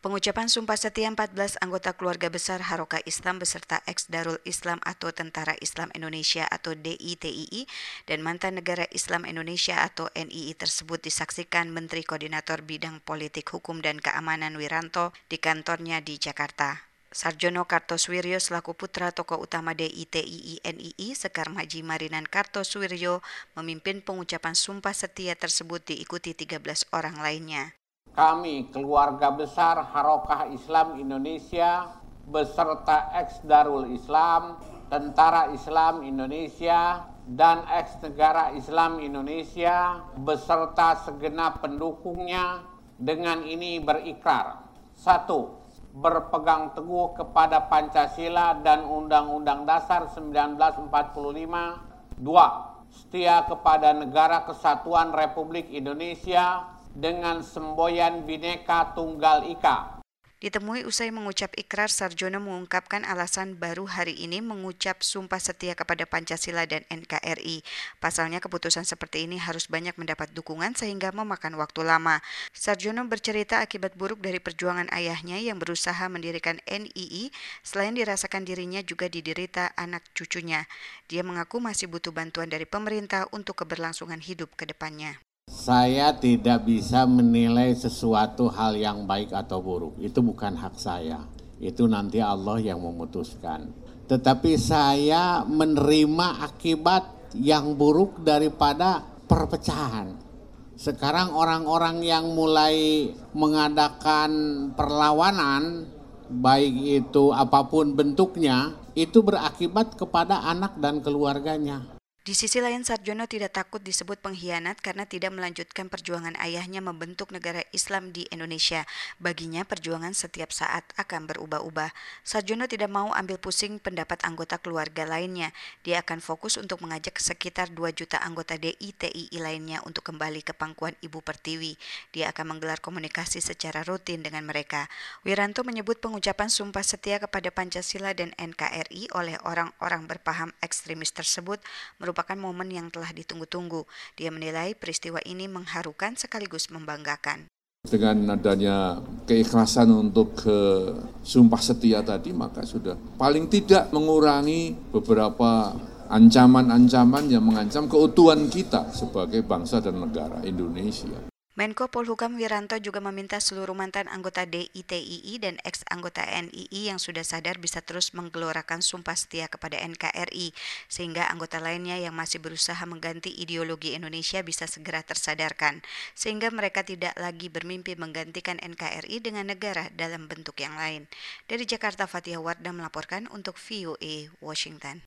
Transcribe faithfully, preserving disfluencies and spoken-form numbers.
Pengucapan Sumpah Setia empat belas anggota keluarga besar Harokah Islam beserta ex-Darul Islam atau Tentara Islam Indonesia atau D I T I I dan mantan Negara Islam Indonesia atau N I I tersebut disaksikan Menteri Koordinator Bidang Politik Hukum dan Keamanan Wiranto di kantornya di Jakarta. Sarjono Kartosuwiryo selaku putra tokoh utama D I T I I N I I Sekar Maji Marinan Kartosuwiryo memimpin pengucapan Sumpah Setia tersebut diikuti tiga belas orang lainnya. Kami, keluarga besar Harokah Islam Indonesia, beserta ex-Darul Islam, Tentara Islam Indonesia, dan ex-Negara Islam Indonesia, beserta segenap pendukungnya, dengan ini berikrar. Satu, berpegang teguh kepada Pancasila dan Undang-Undang Dasar seribu sembilan ratus empat puluh lima. Dua, setia kepada Negara Kesatuan Republik Indonesia dengan semboyan Bhinneka Tunggal Ika. Ditemui usai mengucap ikrar, Sarjono mengungkapkan alasan baru hari ini mengucap sumpah setia kepada Pancasila dan N K R I. Pasalnya keputusan seperti ini harus banyak mendapat dukungan sehingga memakan waktu lama. Sarjono bercerita akibat buruk dari perjuangan ayahnya yang berusaha mendirikan N I I, selain dirasakan dirinya juga diderita anak cucunya. Dia mengaku masih butuh bantuan dari pemerintah untuk keberlangsungan hidup ke depannya. Saya tidak bisa menilai sesuatu hal yang baik atau buruk. Itu bukan hak saya. Itu nanti Allah yang memutuskan. Tetapi saya menerima akibat yang buruk daripada perpecahan. Sekarang orang-orang yang mulai mengadakan perlawanan, baik itu apapun bentuknya, itu berakibat kepada anak dan keluarganya. Di sisi lain, Sarjono tidak takut disebut pengkhianat karena tidak melanjutkan perjuangan ayahnya membentuk negara Islam di Indonesia. Baginya, perjuangan setiap saat akan berubah-ubah. Sarjono tidak mau ambil pusing pendapat anggota keluarga lainnya. Dia akan fokus untuk mengajak sekitar dua juta anggota D I T I I lainnya untuk kembali ke pangkuan Ibu Pertiwi. Dia akan menggelar komunikasi secara rutin dengan mereka. Wiranto menyebut pengucapan Sumpah Setia kepada Pancasila dan N K R I oleh orang-orang berpaham ekstremis tersebut merupakan merupakan momen yang telah ditunggu-tunggu. Dia menilai peristiwa ini mengharukan sekaligus membanggakan. Dengan adanya keikhlasan untuk ke sumpah setia tadi, maka sudah paling tidak mengurangi beberapa ancaman-ancaman yang mengancam keutuhan kita sebagai bangsa dan negara Indonesia. Menko Polhukam Wiranto juga meminta seluruh mantan anggota D I T I I dan ex-anggota N I I yang sudah sadar bisa terus menggelorakan sumpah setia kepada N K R I, sehingga anggota lainnya yang masih berusaha mengganti ideologi Indonesia bisa segera tersadarkan, sehingga mereka tidak lagi bermimpi menggantikan N K R I dengan negara dalam bentuk yang lain. Dari Jakarta, Fathia Wardah melaporkan untuk V O A Washington.